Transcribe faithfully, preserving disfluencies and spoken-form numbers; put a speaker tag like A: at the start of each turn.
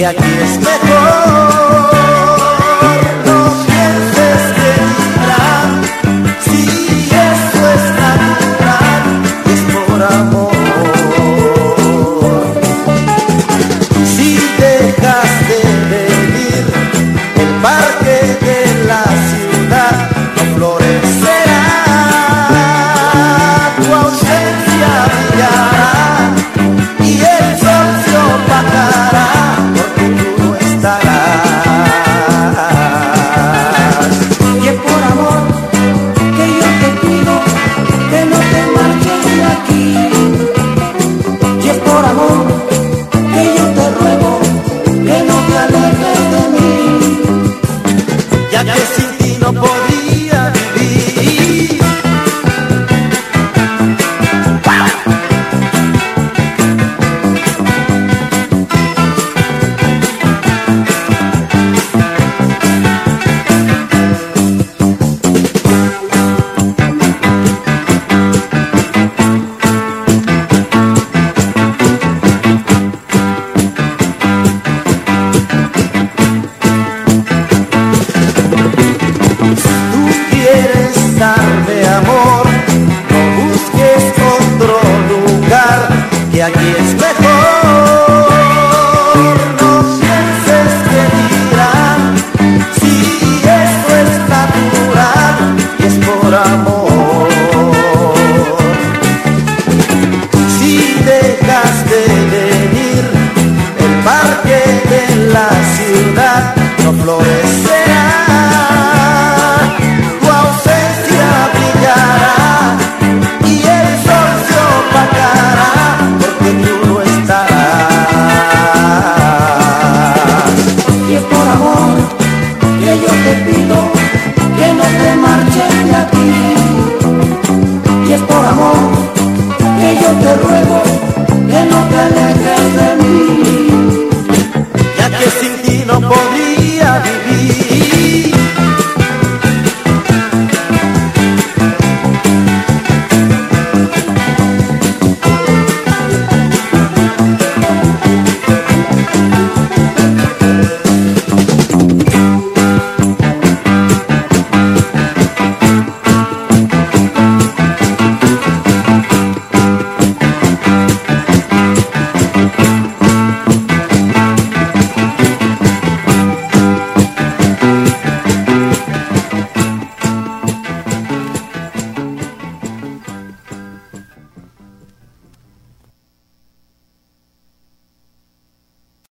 A: que aquí es mejor. No pienses que dirán, si esto es natural, es por amor. Si dejas de venir, el parque de la ciudad no florecerá, tu ausencia brillará y el sol se opacará, porque tú no estarás.
B: Y es por amor que yo te pido que no te marches de aquí. Y es por amor que yo te ruego que no te alejes de mí,
A: Ya que sin ti no podía vivir. Tú quieres darme amor, no busques otro lugar, que aquí es mejor. No pienses que dirán, si esto es natural y es por amor. Si dejas de venir, el parque de la ciudad no florecerá, tu ausencia brillará y el sol se opacará, porque tú no estarás.
B: y es por amor que yo te pido que no te marches de aquí. Y es por amor que yo te ruego